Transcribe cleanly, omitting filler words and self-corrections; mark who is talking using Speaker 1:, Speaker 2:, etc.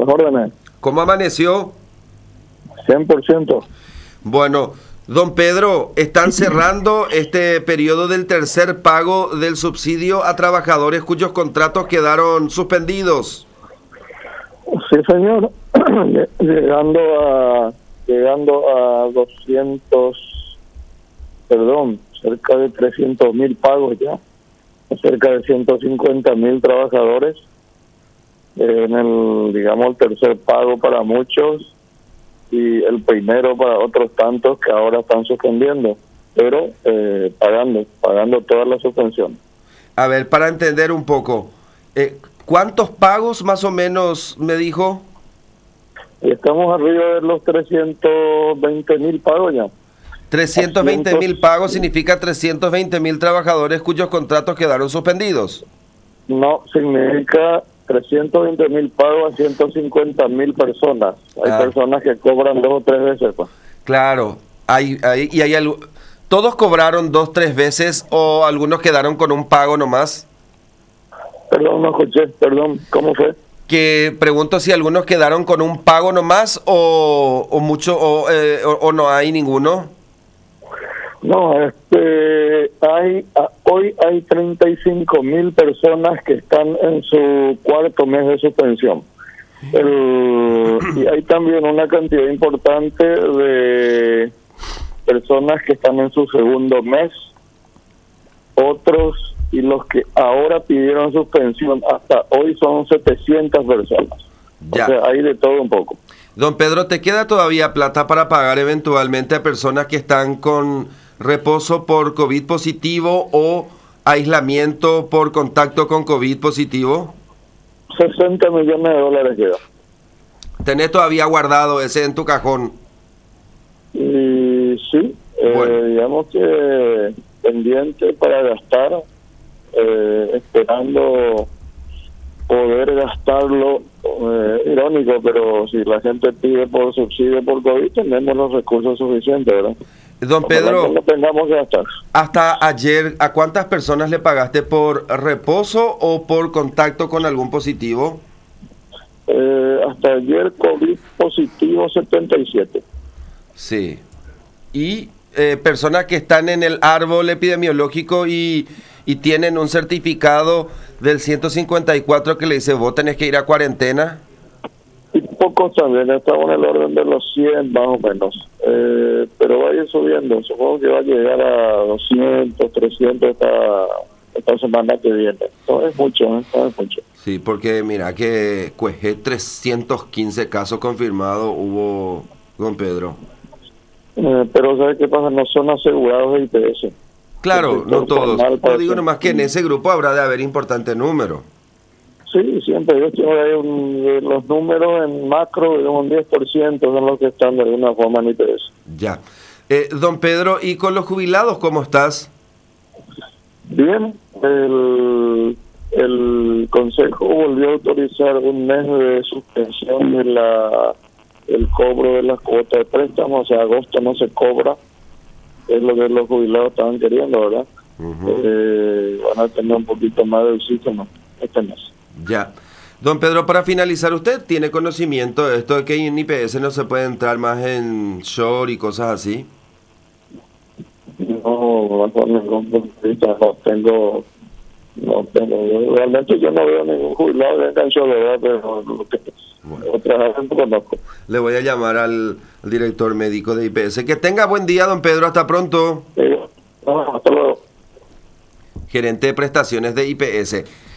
Speaker 1: las órdenes.
Speaker 2: ¿Cómo amaneció?
Speaker 1: 100%.
Speaker 2: Bueno, don Pedro, están cerrando este periodo del tercer pago del subsidio a trabajadores cuyos contratos quedaron suspendidos.
Speaker 1: Sí, señor. llegando a 200, perdón, cerca de 300.000 pagos ya, cerca de 150.000 trabajadores en el, digamos, el tercer pago para muchos y el primero para otros tantos que ahora están suspendiendo, pero pagando todas las suspensiones.
Speaker 2: A ver, para entender un poco, ¿cuántos pagos más o menos me dijo?
Speaker 1: Estamos arriba de los 320.000 pagos ya.
Speaker 2: 320.000 pagos significa 320.000 trabajadores cuyos contratos quedaron suspendidos.
Speaker 1: No, significa 320.000 pagos a 150.000 personas. Hay personas que cobran 2 o 3 veces. Pues.
Speaker 2: Claro, ¿todos cobraron 2 o 3 veces o algunos quedaron con un pago nomás?
Speaker 1: Perdón, no escuché, perdón, ¿cómo fue?
Speaker 2: Que pregunto si algunos quedaron con un pago nomás o mucho o no hay ninguno.
Speaker 1: No, hoy hay 35.000 personas que están en su cuarto mes de suspensión. Y hay también una cantidad importante de personas que están en su segundo mes, otros y los que ahora pidieron suspensión hasta hoy son 700 personas.
Speaker 2: Ya.
Speaker 1: O sea, hay de todo un poco.
Speaker 2: Don Pedro, ¿te queda todavía plata para pagar eventualmente a personas que están con reposo por COVID positivo o aislamiento por contacto con COVID positivo?
Speaker 1: 60 millones de dólares queda.
Speaker 2: ¿Tenés todavía guardado ese en tu cajón?
Speaker 1: Y sí, bueno. Digamos que pendiente para gastar, esperando poder gastarlo, irónico, pero si la gente pide por subsidio por COVID, tenemos los recursos suficientes, ¿verdad?
Speaker 2: Don Pedro,
Speaker 1: no tengamos que gastar.
Speaker 2: Hasta ayer, ¿a cuántas personas le pagaste por reposo o por contacto con algún positivo?
Speaker 1: Hasta ayer COVID positivo 77.
Speaker 2: Sí. Y personas que están en el árbol epidemiológico y tienen un certificado del 154 que le dice vos tenés que ir a cuarentena.
Speaker 1: Y pocos también, estamos en el orden de los 100 más o menos, pero va a ir subiendo, supongo que va a llegar a 200, 300 esta semana que viene. No es mucho, no es mucho.
Speaker 2: Sí, porque mira que Cuejé 315 casos confirmados hubo, don Pedro.
Speaker 1: Pero ¿sabes qué pasa? No son asegurados de IPS.
Speaker 2: Claro, no todos. No digo nomás que en ese grupo habrá de haber importante número.
Speaker 1: Sí, siempre. Yo tengo ahí los números en macro, un 10% son los que están de alguna forma en IPS.
Speaker 2: Ya. Don Pedro, ¿y con los jubilados cómo estás?
Speaker 1: Bien. El Consejo volvió a autorizar un mes de suspensión de el cobro de las cuotas de préstamo, o sea, agosto no se cobra, es lo que los jubilados estaban queriendo, ¿verdad? Van a tener un poquito más de oxígeno este mes.
Speaker 2: Ya. Don Pedro, para finalizar, ¿usted tiene conocimiento de esto de que en IPS no se puede entrar más en short y cosas así?
Speaker 1: No, bajo ningún punto de vista, no tengo. Realmente yo no veo ningún jubilado que venga en short, ¿verdad? Pero otra vez no conozco.
Speaker 2: Le voy a llamar al director médico de IPS. Que tenga buen día, don Pedro. Hasta pronto.
Speaker 1: Hasta luego.
Speaker 2: Gerente de prestaciones de IPS.